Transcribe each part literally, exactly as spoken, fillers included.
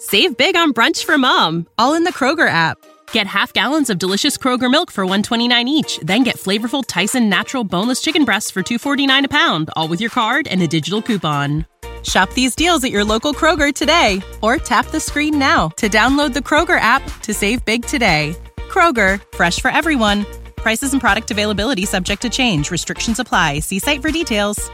Save big on brunch for mom, all in the Kroger app. Get half gallons of delicious Kroger milk for one dollar and twenty-nine cents each. Then get flavorful Tyson natural boneless chicken breasts for two dollars and forty-nine cents a pound, all with your card and a digital coupon. Shop these deals at your local Kroger today, or tap the screen now to download the Kroger app to save big today. Kroger, fresh for everyone. Prices and product availability subject to change. Restrictions apply. See site for details.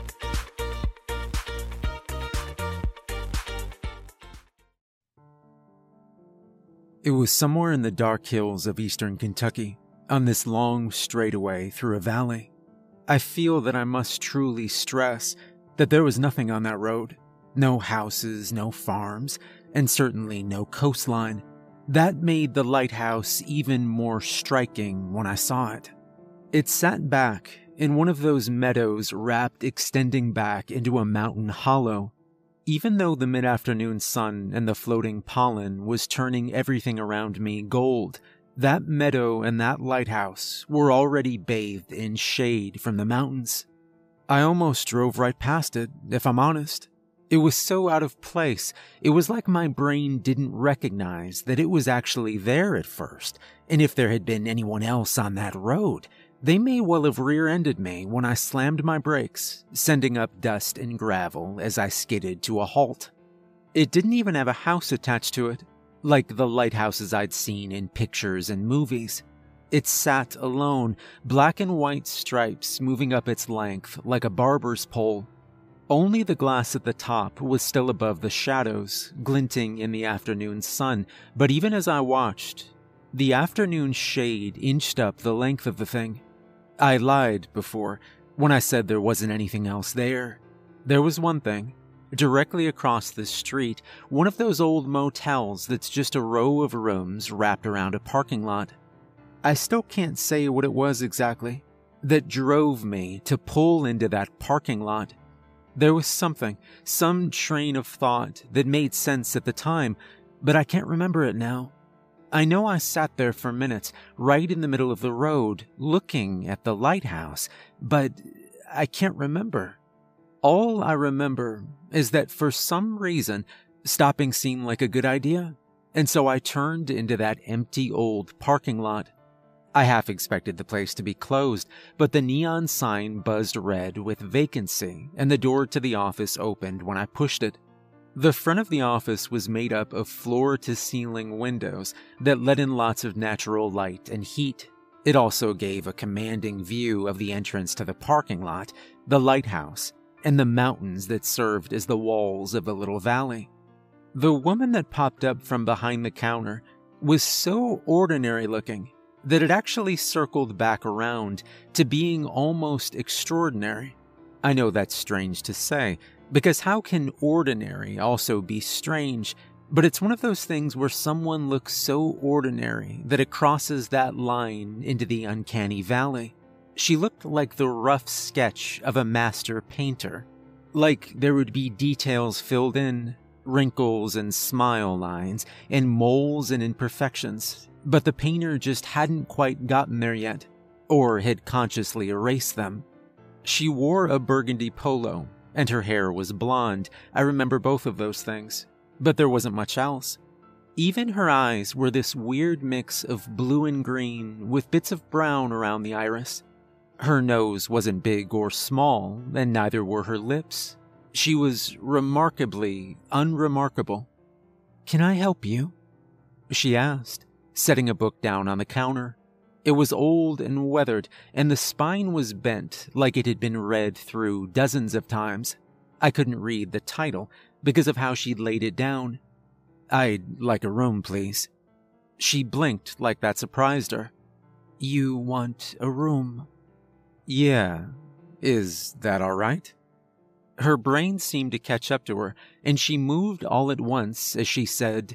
It was somewhere in the dark hills of eastern Kentucky, on this long straightaway through a valley. I feel that I must truly stress that there was nothing on that road. No houses, no farms, and certainly no coastline. That made the lighthouse even more striking when I saw it. It sat back in one of those meadows wrapped extending back into a mountain hollow. Even though the mid-afternoon sun and the floating pollen was turning everything around me gold, that meadow and that lighthouse were already bathed in shade from the mountains. I almost drove right past it, if I'm honest. It was so out of place, it was like my brain didn't recognize that it was actually there at first, and if there had been anyone else on that road, they may well have rear-ended me when I slammed my brakes, sending up dust and gravel as I skidded to a halt. It didn't even have a house attached to it, like the lighthouses I'd seen in pictures and movies. It sat alone, black and white stripes moving up its length like a barber's pole. Only the glass at the top was still above the shadows, glinting in the afternoon sun, but even as I watched, the afternoon shade inched up the length of the thing. I lied before when I said there wasn't anything else there. There was one thing. Directly across the street, one of those old motels that's just a row of rooms wrapped around a parking lot. I still can't say what it was exactly that drove me to pull into that parking lot. There was something, some train of thought that made sense at the time, but I can't remember it now. I know I sat there for minutes, right in the middle of the road, looking at the lighthouse, but I can't remember. All I remember is that for some reason, stopping seemed like a good idea, and so I turned into that empty old parking lot. I half expected the place to be closed, but the neon sign buzzed red with vacancy, and the door to the office opened when I pushed it. The front of the office was made up of floor-to-ceiling windows that let in lots of natural light and heat. It also gave a commanding view of the entrance to the parking lot, the lighthouse, and the mountains that served as the walls of the little valley. The woman that popped up from behind the counter was so ordinary-looking that it actually circled back around to being almost extraordinary. I know that's strange to say, because how can ordinary also be strange? But it's one of those things where someone looks so ordinary that it crosses that line into the uncanny valley. She looked like the rough sketch of a master painter. Like there would be details filled in, wrinkles and smile lines, and moles and imperfections, but the painter just hadn't quite gotten there yet, or had consciously erased them. She wore a burgundy polo, and her hair was blonde. I remember both of those things, but there wasn't much else. Even her eyes were this weird mix of blue and green with bits of brown around the iris. Her nose wasn't big or small, and neither were her lips. She was remarkably unremarkable. "Can I help you?" she asked, setting a book down on the counter. It was old and weathered, and the spine was bent like it had been read through dozens of times. I couldn't read the title because of how she'd laid it down. "I'd like a room, please." She blinked like that surprised her. "You want a room?" "Yeah. Is that all right?" Her brain seemed to catch up to her, and she moved all at once as she said,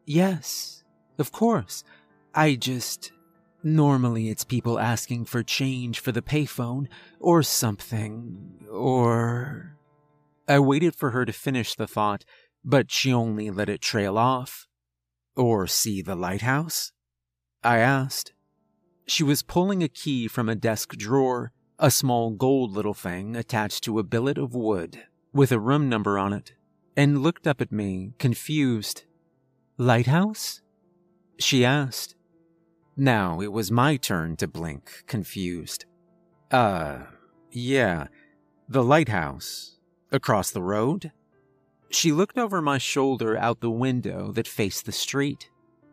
"Yes, of course. I just... Normally it's people asking for change for the payphone, or something, or..." I waited for her to finish the thought, but she only let it trail off. "Or see the lighthouse?" I asked. She was pulling a key from a desk drawer, a small gold little thing attached to a billet of wood with a room number on it, and looked up at me, confused. "Lighthouse?" she asked. Now it was my turn to blink, confused. Uh, yeah, the lighthouse. Across the road? She looked over my shoulder out the window that faced the street.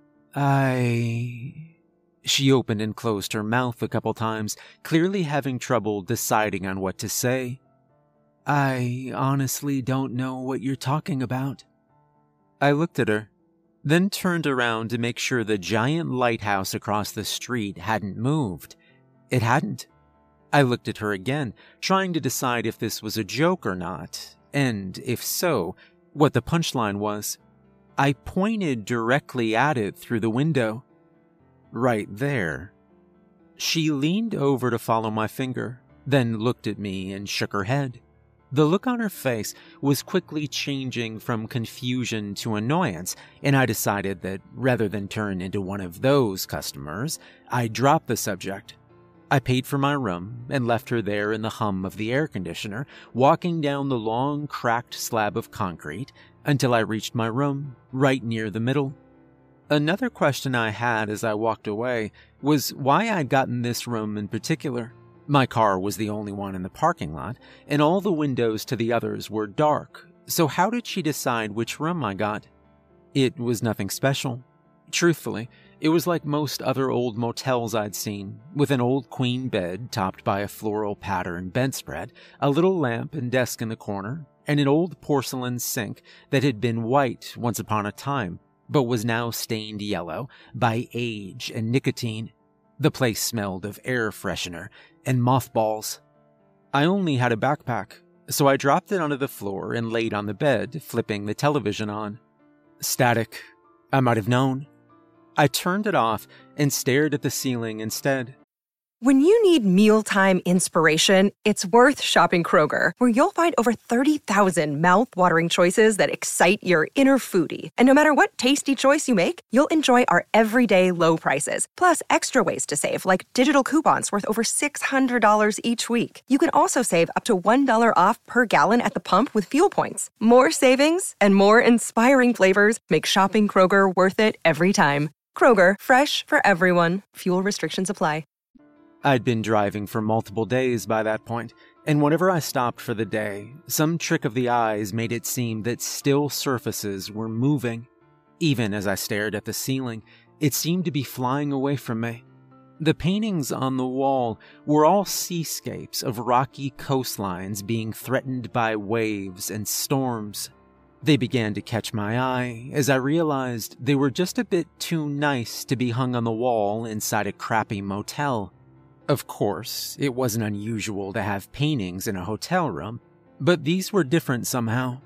I... She opened and closed her mouth a couple times, clearly having trouble deciding on what to say. I honestly don't know what you're talking about. I looked at her, then turned around to make sure the giant lighthouse across the street hadn't moved. It hadn't. I looked at her again, trying to decide if this was a joke or not, and if so, what the punchline was. I pointed directly at it through the window. Right there. She leaned over to follow my finger, then looked at me and shook her head. The look on her face was quickly changing from confusion to annoyance, and I decided that rather than turn into one of those customers, I'd drop the subject. I paid for my room and left her there in the hum of the air conditioner, walking down the long, cracked slab of concrete until I reached my room, right near the middle. Another question I had as I walked away was why I'd gotten this room in particular. My car was the only one in the parking lot, and all the windows to the others were dark, so how did she decide which room I got? It was nothing special. Truthfully, it was like most other old motels I'd seen, with an old queen bed topped by a floral pattern bedspread, a little lamp and desk in the corner, and an old porcelain sink that had been white once upon a time, but was now stained yellow by age and nicotine. The place smelled of air freshener and mothballs. I only had a backpack, so I dropped it onto the floor and laid on the bed, flipping the television on. Static. I might have known. I turned it off and stared at the ceiling instead. When you need mealtime inspiration, it's worth shopping Kroger, where you'll find over thirty thousand mouth-watering choices that excite your inner foodie. And no matter what tasty choice you make, you'll enjoy our everyday low prices, plus extra ways to save, like digital coupons worth over six hundred dollars each week. You can also save up to one dollar off per gallon at the pump with fuel points. More savings and more inspiring flavors make shopping Kroger worth it every time. Kroger, fresh for everyone. Fuel restrictions apply. I'd been driving for multiple days by that point, and whenever I stopped for the day, some trick of the eyes made it seem that still surfaces were moving. Even as I stared at the ceiling, it seemed to be flying away from me. The paintings on the wall were all seascapes of rocky coastlines being threatened by waves and storms. They began to catch my eye as I realized they were just a bit too nice to be hung on the wall inside a crappy motel. Of course, it wasn't unusual to have paintings in a hotel room, but these were different somehow.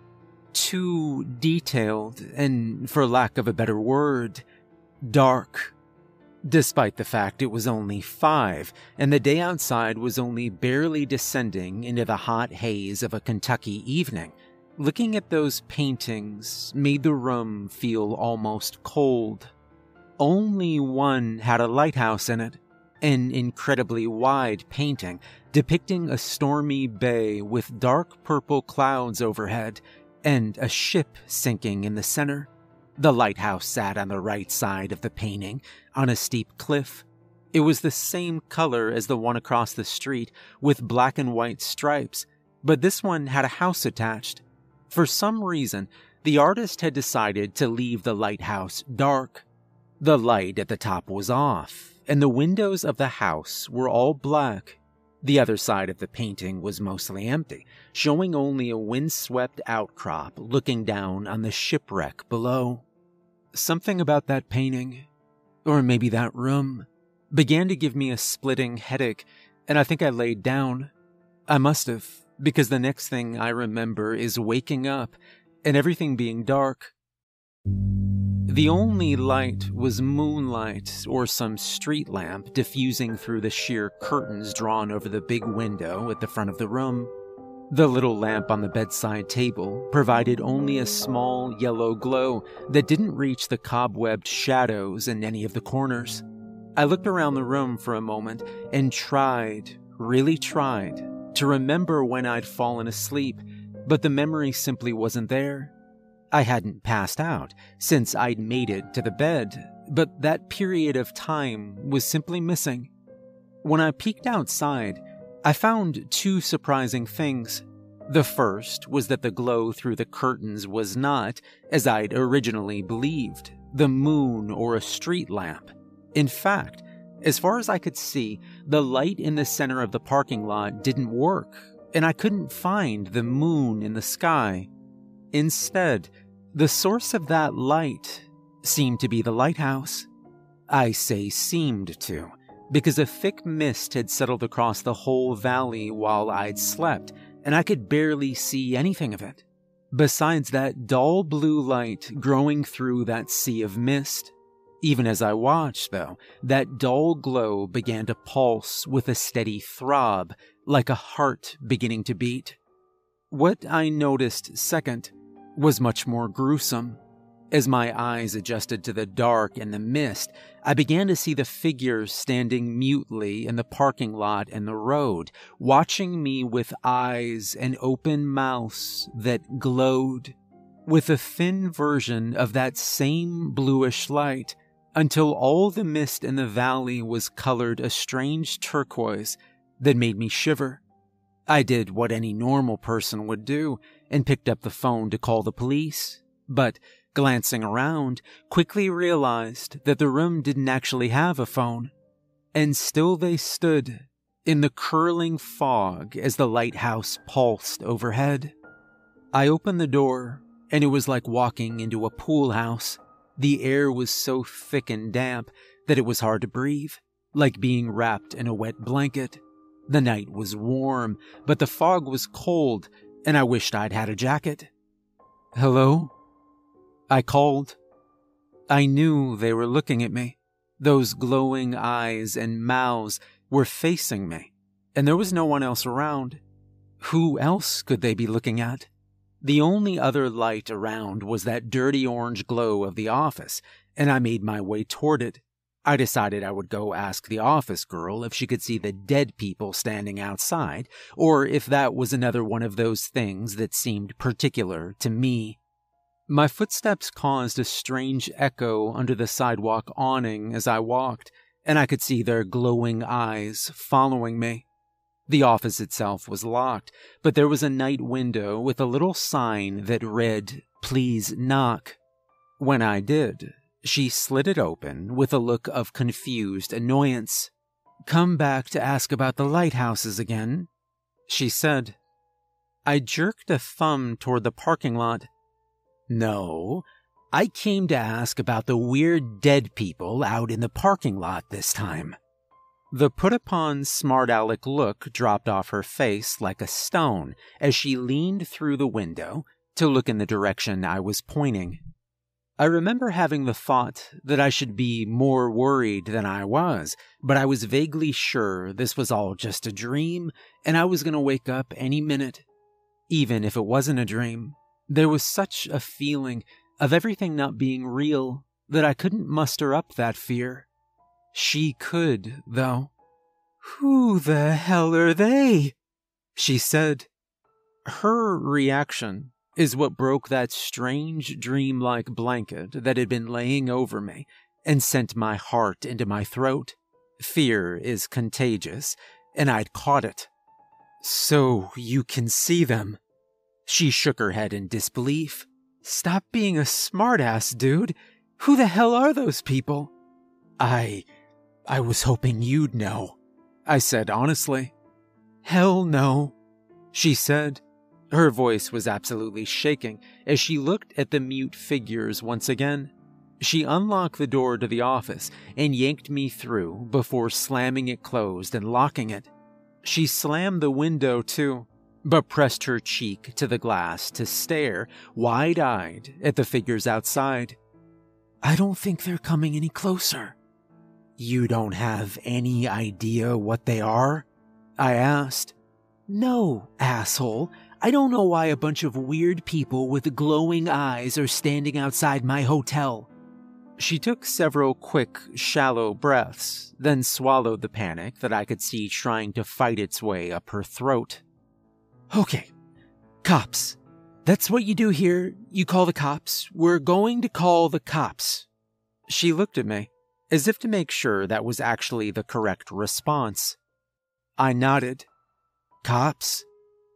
Too detailed and, for lack of a better word, dark. Despite the fact it was only five, and the day outside was only barely descending into the hot haze of a Kentucky evening, looking at those paintings made the room feel almost cold. Only one had a lighthouse in it. An incredibly wide painting depicting a stormy bay with dark purple clouds overhead and a ship sinking in the center. The lighthouse sat on the right side of the painting on a steep cliff. It was the same color as the one across the street with black and white stripes, but this one had a house attached. For some reason, the artist had decided to leave the lighthouse dark. The light at the top was off, and the windows of the house were all black. The other side of the painting was mostly empty, showing only a windswept outcrop looking down on the shipwreck below. Something about that painting, or maybe that room, began to give me a splitting headache, and I think I laid down. I must have, because the next thing I remember is waking up and everything being dark. The only light was moonlight or some street lamp diffusing through the sheer curtains drawn over the big window at the front of the room. The little lamp on the bedside table provided only a small yellow glow that didn't reach the cobwebbed shadows in any of the corners. I looked around the room for a moment and tried, really tried, to remember when I'd fallen asleep, but the memory simply wasn't there. I hadn't passed out since I'd made it to the bed, but that period of time was simply missing. When I peeked outside, I found two surprising things. The first was that the glow through the curtains was not, as I'd originally believed, the moon or a street lamp. In fact, as far as I could see, the light in the center of the parking lot didn't work, and I couldn't find the moon in the sky. Instead, the source of that light seemed to be the lighthouse. I say seemed to, because a thick mist had settled across the whole valley while I'd slept, and I could barely see anything of it, besides that dull blue light growing through that sea of mist. Even as I watched, though, that dull glow began to pulse with a steady throb, like a heart beginning to beat. What I noticed second was much more gruesome. As my eyes adjusted to the dark and the mist, I began to see the figures standing mutely in the parking lot and the road, watching me with eyes and open mouths that glowed with a thin version of that same bluish light, until all the mist in the valley was colored a strange turquoise that made me shiver. I did what any normal person would do and picked up the phone to call the police, but glancing around, quickly realized that the room didn't actually have a phone. And still they stood in the curling fog as the lighthouse pulsed overhead. I opened the door, and it was like walking into a pool house. The air was so thick and damp that it was hard to breathe, like being wrapped in a wet blanket. The night was warm, but the fog was cold, and I wished I'd had a jacket. "Hello?" I called. I knew they were looking at me. Those glowing eyes and mouths were facing me, and there was no one else around. Who else could they be looking at? The only other light around was that dirty orange glow of the office, and I made my way toward it. I decided I would go ask the office girl if she could see the dead people standing outside, or if that was another one of those things that seemed particular to me. My footsteps caused a strange echo under the sidewalk awning as I walked, and I could see their glowing eyes following me. The office itself was locked, but there was a night window with a little sign that read, "Please knock." When I did, she slid it open with a look of confused annoyance. "Come back to ask about the lighthouses again," she said. I jerked a thumb toward the parking lot. "No, I came to ask about the weird dead people out in the parking lot this time." The put-upon smart-aleck look dropped off her face like a stone as she leaned through the window to look in the direction I was pointing. I remember having the thought that I should be more worried than I was, but I was vaguely sure this was all just a dream and I was going to wake up any minute. Even if it wasn't a dream, there was such a feeling of everything not being real that I couldn't muster up that fear. She could, though. "Who the hell are they?" she said. Her reaction is what broke that strange dreamlike blanket that had been laying over me and sent my heart into my throat. Fear is contagious, and I'd caught it. "So you can see them?" She shook her head in disbelief. "Stop being a smartass, dude. Who the hell are those people?" I... I was hoping you'd know," I said honestly. "Hell no," she said. Her voice was absolutely shaking as she looked at the mute figures once again. She unlocked the door to the office and yanked me through before slamming it closed and locking it. She slammed the window too, but pressed her cheek to the glass to stare, wide-eyed, at the figures outside. "I don't think they're coming any closer." "You don't have any idea what they are?" I asked. "No, asshole. I don't know why a bunch of weird people with glowing eyes are standing outside my hotel." She took several quick, shallow breaths, then swallowed the panic that I could see trying to fight its way up her throat. "Okay, cops. That's what you do here. You call the cops. We're going to call the cops. She looked at me, as if to make sure that was actually the correct response. I nodded. Cops?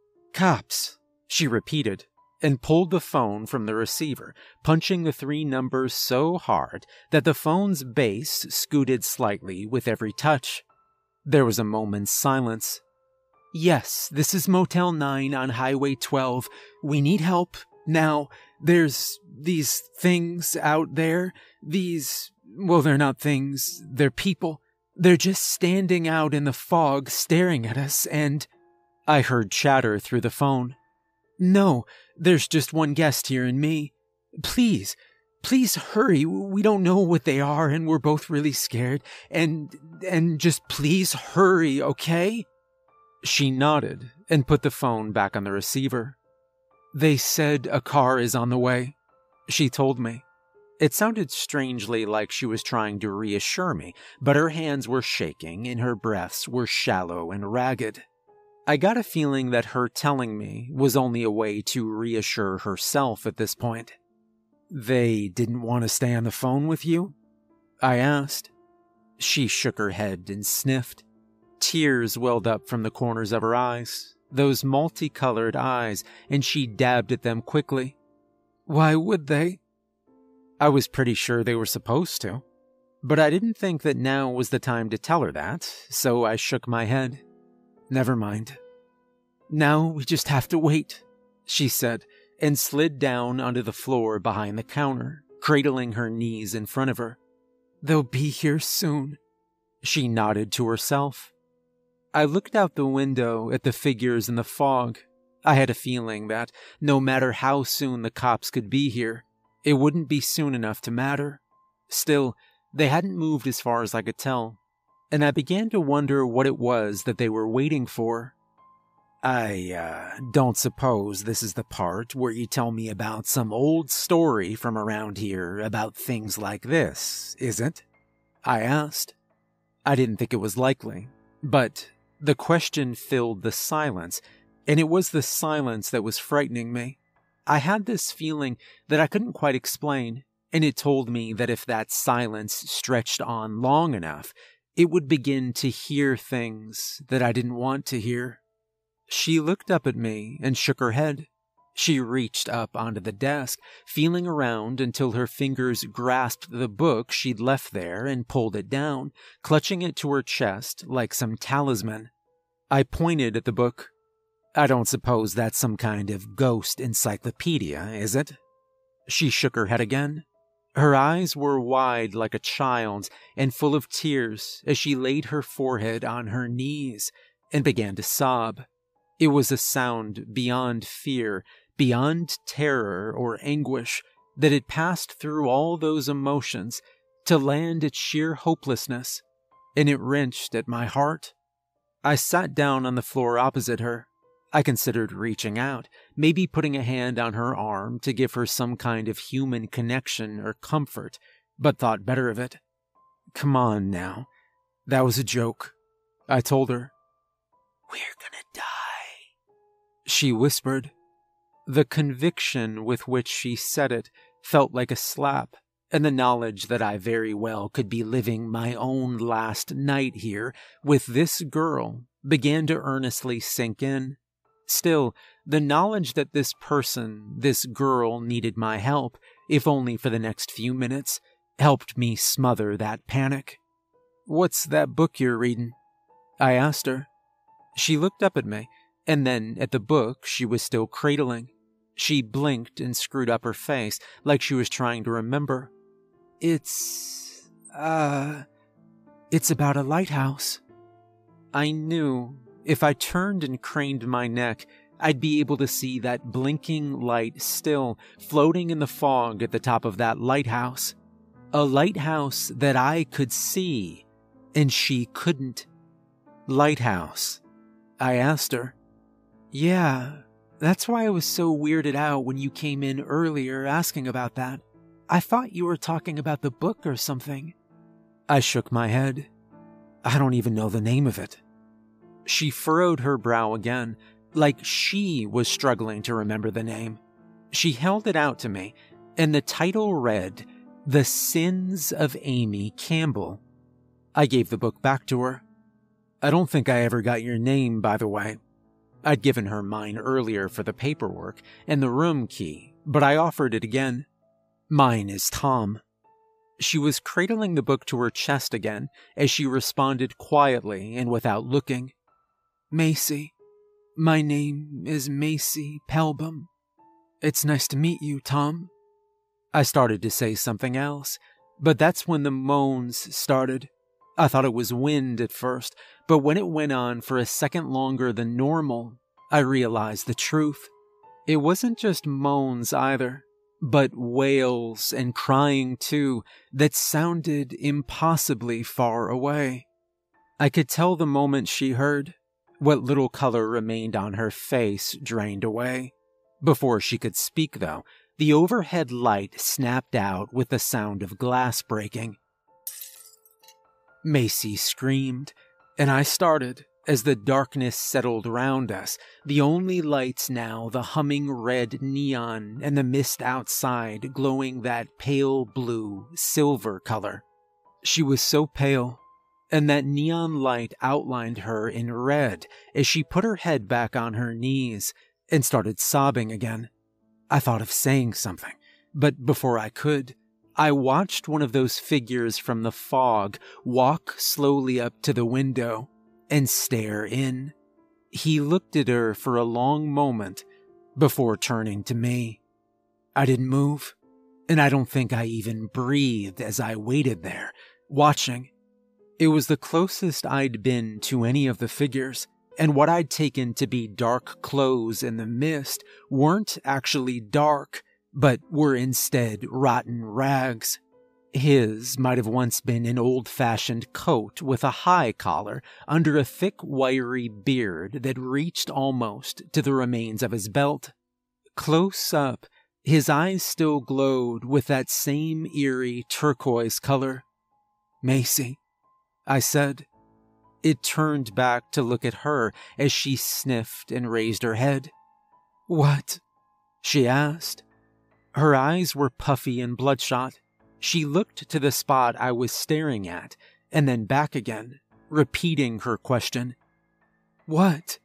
Cops, she repeated, and pulled the phone from the receiver, punching the three numbers so hard that the phone's base scooted slightly with every touch. There was a moment's silence. Yes, this is Motel nine on Highway twelve. We need help. Now, there's these things out there. These, well, they're not things, they're people. They're just standing out in the fog staring at us, and I heard chatter through the phone. No, there's just one guest here and me. Please, please hurry. We don't know what they are, and we're both really scared. And, and just please hurry, okay? She nodded and put the phone back on the receiver. They said a car is on the way, she told me. It sounded strangely like she was trying to reassure me, but her hands were shaking and her breaths were shallow and ragged. I got a feeling that her telling me was only a way to reassure herself at this point. They didn't want to stay on the phone with you? I asked. She shook her head and sniffed. Tears welled up from the corners of her eyes, those multicolored eyes, and she dabbed at them quickly. Why would they? I was pretty sure they were supposed to, but I didn't think that now was the time to tell her that, so I shook my head. Never mind. Now we just have to wait, she said, and slid down onto the floor behind the counter, cradling her knees in front of her. They'll be here soon. She nodded to herself. I looked out the window at the figures in the fog. I had a feeling that no matter how soon the cops could be here, it wouldn't be soon enough to matter. Still, they hadn't moved as far as I could tell, and I began to wonder what it was that they were waiting for. I, uh, don't suppose this is the part where you tell me about some old story from around here about things like this, is it? I asked. I didn't think it was likely, but the question filled the silence, and it was the silence that was frightening me. I had this feeling that I couldn't quite explain, and it told me that if that silence stretched on long enough, it would begin to hear things that I didn't want to hear. She looked up at me and shook her head. She reached up onto the desk, feeling around until her fingers grasped the book she'd left there and pulled it down, clutching it to her chest like some talisman. I pointed at the book. I don't suppose that's some kind of ghost encyclopedia, is it? She shook her head again. Her eyes were wide like a child's and full of tears as she laid her forehead on her knees and began to sob. It was a sound beyond fear, beyond terror or anguish, that had passed through all those emotions to land at sheer hopelessness, and it wrenched at my heart. I sat down on the floor opposite her. I considered reaching out, maybe putting a hand on her arm to give her some kind of human connection or comfort, but thought better of it. Come on now. That was a joke, I told her. We're gonna die, she whispered. The conviction with which she said it felt like a slap, and the knowledge that I very well could be living my own last night here with this girl began to earnestly sink in. Still, the knowledge that this person, this girl, needed my help, if only for the next few minutes, helped me smother that panic. What's that book you're reading? I asked her. She looked up at me, and then at the book she was still cradling. She blinked and screwed up her face like she was trying to remember. It's, uh, it's about a lighthouse. I knew if I turned and craned my neck, I'd be able to see that blinking light still floating in the fog at the top of that lighthouse. A lighthouse that I could see, and she couldn't. Lighthouse? I asked her. Yeah, that's why I was so weirded out when you came in earlier asking about that. I thought you were talking about the book or something. I shook my head. I don't even know the name of it. She furrowed her brow again, like she was struggling to remember the name. She held it out to me, and the title read, The Sins of Amy Campbell. I gave the book back to her. I don't think I ever got your name, by the way. I'd given her mine earlier for the paperwork and the room key, but I offered it again. Mine is Tom. She was cradling the book to her chest again as she responded quietly and without looking. Macy. My name is Macy Pelbam. It's nice to meet you, Tom. I started to say something else, but that's when the moans started. I thought it was wind at first, but when it went on for a second longer than normal, I realized the truth. It wasn't just moans either, but wails and crying too that sounded impossibly far away. I could tell the moment she heard. What little color remained on her face drained away. Before she could speak, though, the overhead light snapped out with the sound of glass breaking. Macy screamed, and I started as the darkness settled round us, the only lights now the humming red neon and the mist outside glowing that pale blue, silver color. She was so pale, and that neon light outlined her in red as she put her head back on her knees and started sobbing again. I thought of saying something, but before I could, I watched one of those figures from the fog walk slowly up to the window and stare in. He looked at her for a long moment before turning to me. I didn't move, and I don't think I even breathed as I waited there, watching. It was the closest I'd been to any of the figures, and what I'd taken to be dark clothes in the mist weren't actually dark, but were instead rotten rags. His might have once been an old-fashioned coat with a high collar under a thick, wiry beard that reached almost to the remains of his belt. Close up, his eyes still glowed with that same eerie turquoise color. Macy, I said. It turned back to look at her as she sniffed and raised her head. What? She asked. Her eyes were puffy and bloodshot. She looked to the spot I was staring at, and then back again, repeating her question. What?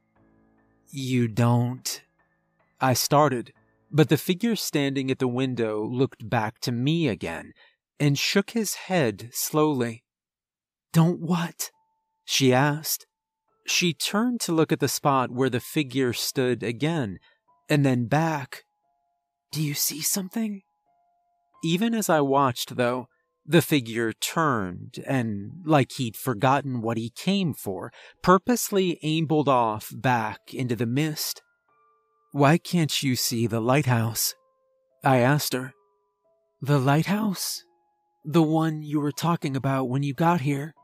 You don't... I started, but the figure standing at the window looked back to me again, and shook his head slowly. Don't what? She asked. She turned to look at the spot where the figure stood again, and then back. Do you see something? Even as I watched, though, the figure turned and, like he'd forgotten what he came for, purposely ambled off back into the mist. Why can't you see the lighthouse? I asked her. The lighthouse? The one you were talking about when you got here?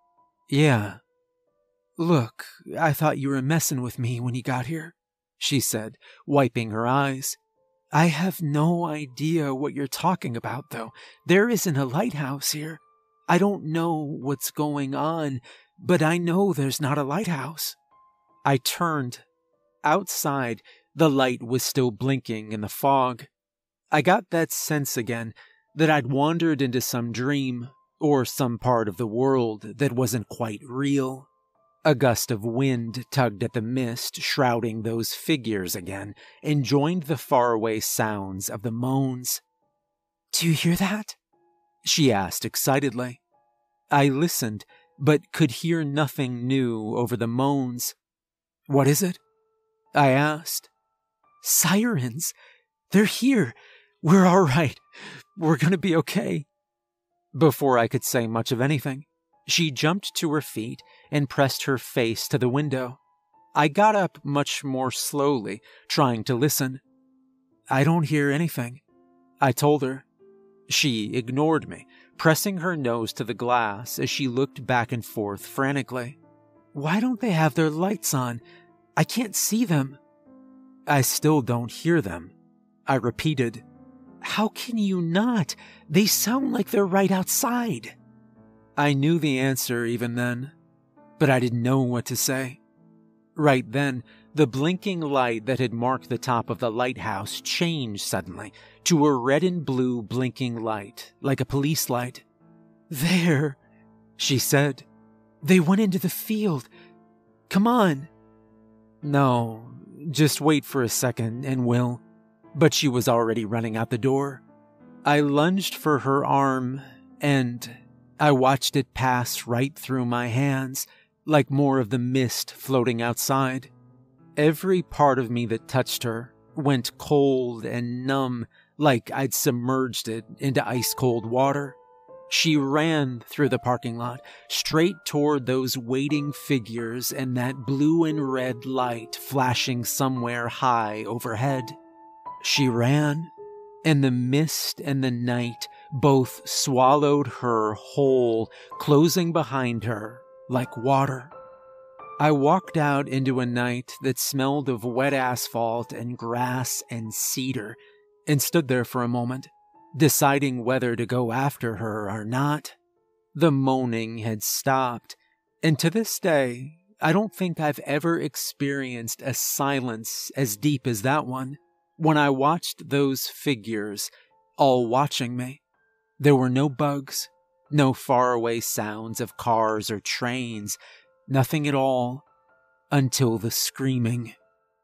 Yeah. Look, I thought you were messing with me when you got here, she said, wiping her eyes. I have no idea what you're talking about, though. There isn't a lighthouse here. I don't know what's going on, but I know there's not a lighthouse. I turned. Outside, the light was still blinking in the fog. I got that sense again that I'd wandered into some dream, or some part of the world that wasn't quite real. A gust of wind tugged at the mist shrouding those figures again and joined the faraway sounds of the moans. Do you hear that? She asked excitedly. I listened, but could hear nothing new over the moans. What is it? I asked. Sirens! They're here! We're all right. We're gonna be okay. Before I could say much of anything, she jumped to her feet and pressed her face to the window. I got up much more slowly, trying to listen. I don't hear anything, I told her. She ignored me, pressing her nose to the glass as she looked back and forth frantically. Why don't they have their lights on? I can't see them. I still don't hear them, I repeated. How can you not? They sound like they're right outside. I knew the answer even then, but I didn't know what to say. Right then, the blinking light that had marked the top of the lighthouse changed suddenly to a red and blue blinking light, like a police light. "There," she said. "They went into the field. Come on." "No, just wait for a second and we'll..." But she was already running out the door. I lunged for her arm, and I watched it pass right through my hands, like more of the mist floating outside. Every part of me that touched her went cold and numb, like I'd submerged it into ice-cold water. She ran through the parking lot, straight toward those waiting figures and that blue and red light flashing somewhere high overhead. She ran, and the mist and the night both swallowed her whole, closing behind her like water. I walked out into a night that smelled of wet asphalt and grass and cedar, and stood there for a moment, deciding whether to go after her or not. The moaning had stopped, and to this day, I don't think I've ever experienced a silence as deep as that one, when I watched those figures all watching me. There were no bugs, no faraway sounds of cars or trains, nothing at all, until the screaming.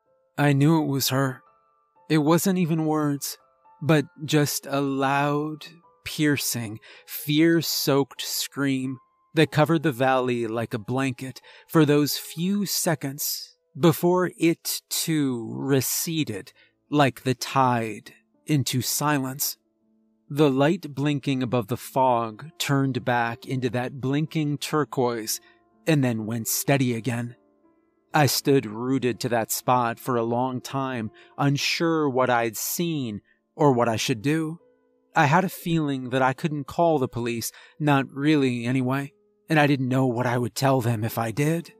I knew it was her. It wasn't even words, but just a loud, piercing, fear-soaked scream that covered the valley like a blanket for those few seconds before it, too, receded like the tide into silence. The light blinking above the fog turned back into that blinking turquoise and then went steady again. I stood rooted to that spot for a long time, unsure what I'd seen or what I should do. I had a feeling that I couldn't call the police, not really anyway, and I didn't know what I would tell them if I did.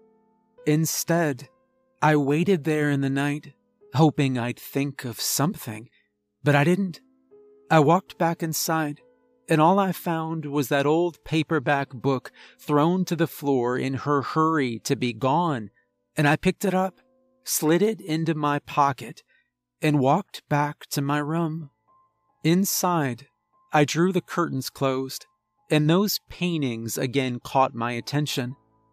Instead, I waited there in the night, hoping I'd think of something, but I didn't. I walked back inside, and all I found was that old paperback book thrown to the floor in her hurry to be gone, and I picked it up, slid it into my pocket, and walked back to my room. Inside, I drew the curtains closed, and those paintings again caught my attention.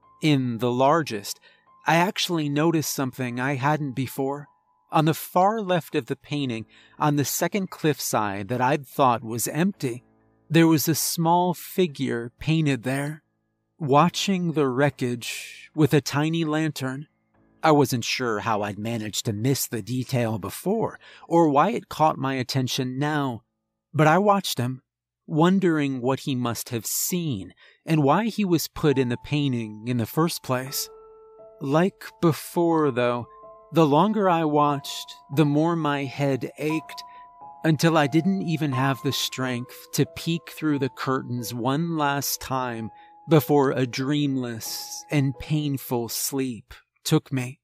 In the largest, I actually noticed something I hadn't before. On the far left of the painting, on the second cliffside that I'd thought was empty, there was a small figure painted there, watching the wreckage with a tiny lantern. I wasn't sure how I'd managed to miss the detail before, or why it caught my attention now, but I watched him, wondering what he must have seen, and why he was put in the painting in the first place. Like before, though, the longer I watched, the more my head ached, until I didn't even have the strength to peek through the curtains one last time before a dreamless and painful sleep took me.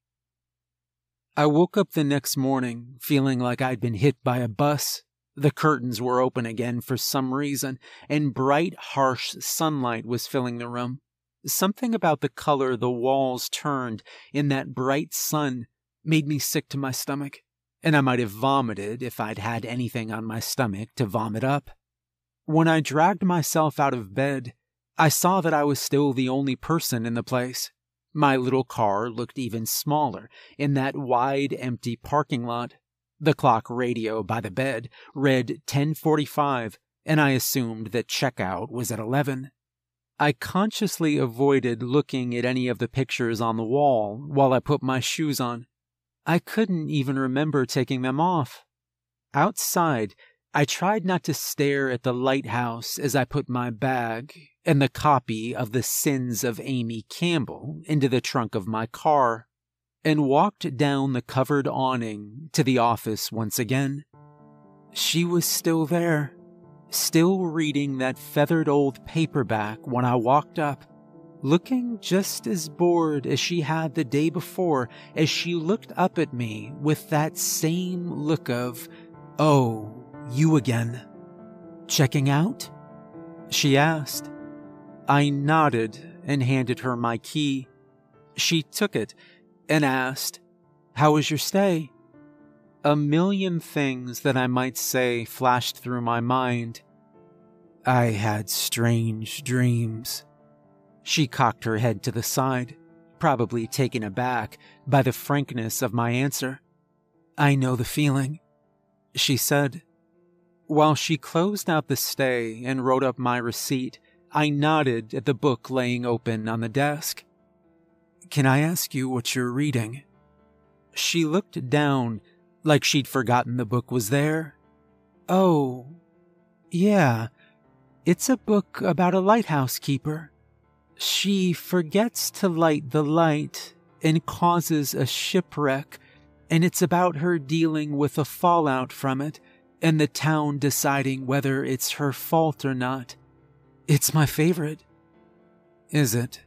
I woke up the next morning feeling like I'd been hit by a bus. The curtains were open again for some reason, and bright, harsh sunlight was filling the room. Something about the color the walls turned in that bright sun made me sick to my stomach, and I might have vomited if I'd had anything on my stomach to vomit up. When I dragged myself out of bed, I saw that I was still the only person in the place. My little car looked even smaller in that wide, empty parking lot. The clock radio by the bed read ten forty-five, and I assumed that checkout was at eleven. I consciously avoided looking at any of the pictures on the wall while I put my shoes on. I couldn't even remember taking them off. Outside, I tried not to stare at the lighthouse as I put my bag and the copy of The Sins of Amy Campbell into the trunk of my car, and walked down the covered awning to the office once again. She was still there, still reading that feathered old paperback when I walked up, looking just as bored as she had the day before as she looked up at me with that same look of, "Oh, you again. Checking out?" she asked. I nodded and handed her my key. She took it, and asked, "How was your stay?" A million things that I might say flashed through my mind. I had strange dreams. She cocked her head to the side, probably taken aback by the frankness of my answer. "I know the feeling," she said. While she closed out the stay and wrote up my receipt, I nodded at the book laying open on the desk. "Can I ask you what you're reading?" She looked down, like she'd forgotten the book was there. "Oh, yeah, it's a book about a lighthouse keeper. She forgets to light the light and causes a shipwreck, and it's about her dealing with the fallout from it and the town deciding whether it's her fault or not. It's my favorite." "Is it?"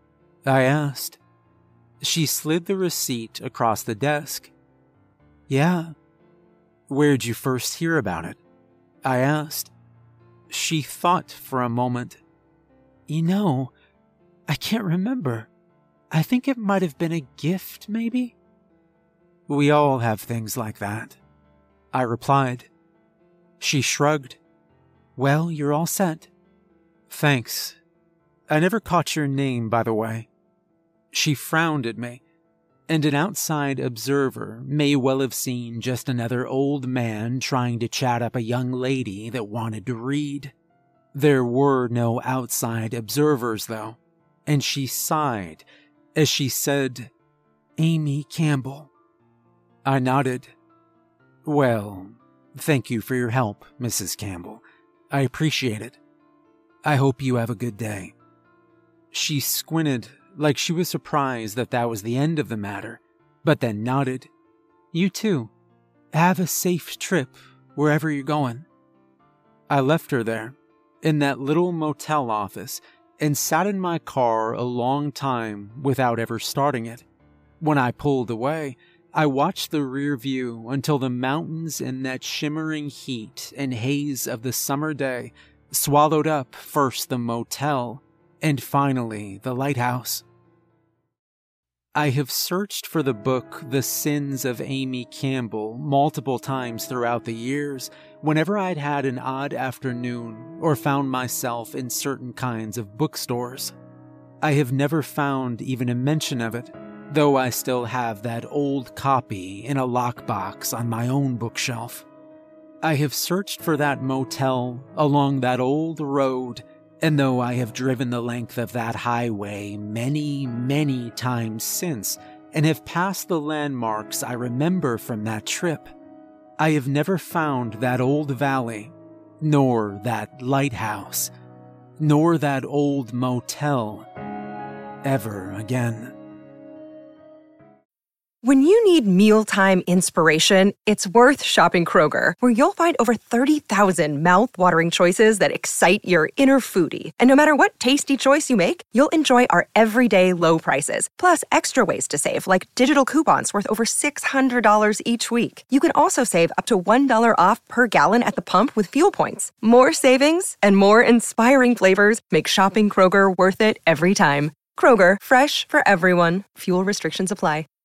I asked. She slid the receipt across the desk. "Yeah." "Where'd you first hear about it?" I asked. She thought for a moment. "You know, I can't remember. I think it might have been a gift, maybe?" "We all have things like that," I replied. She shrugged. "Well, you're all set." "Thanks. I never caught your name, by the way." She frowned at me, and an outside observer may well have seen just another old man trying to chat up a young lady that wanted to read. There were no outside observers, though, and she sighed as she said, "Amy Campbell." I nodded. "Well, thank you for your help, Missus Campbell. I appreciate it. I hope you have a good day." She squinted like she was surprised that that was the end of the matter, but then nodded. "You too. Have a safe trip wherever you're going." I left her there, in that little motel office, and sat in my car a long time without ever starting it. When I pulled away, I watched the rear view until the mountains and that shimmering heat and haze of the summer day swallowed up first the motel and finally the lighthouse. I have searched for the book The Sins of Amy Campbell multiple times throughout the years whenever I'd had an odd afternoon or found myself in certain kinds of bookstores. I have never found even a mention of it, though I still have that old copy in a lockbox on my own bookshelf. I have searched for that motel along that old road, and though I have driven the length of that highway many, many times since, and have passed the landmarks I remember from that trip, I have never found that old valley, nor that lighthouse, nor that old motel ever again. When you need mealtime inspiration, it's worth shopping Kroger, where you'll find over thirty thousand mouth-watering choices that excite your inner foodie. And no matter what tasty choice you make, you'll enjoy our everyday low prices, plus extra ways to save, like digital coupons worth over six hundred dollars each week. You can also save up to one dollar off per gallon at the pump with fuel points. More savings and more inspiring flavors make shopping Kroger worth it every time. Kroger, fresh for everyone. Fuel restrictions apply.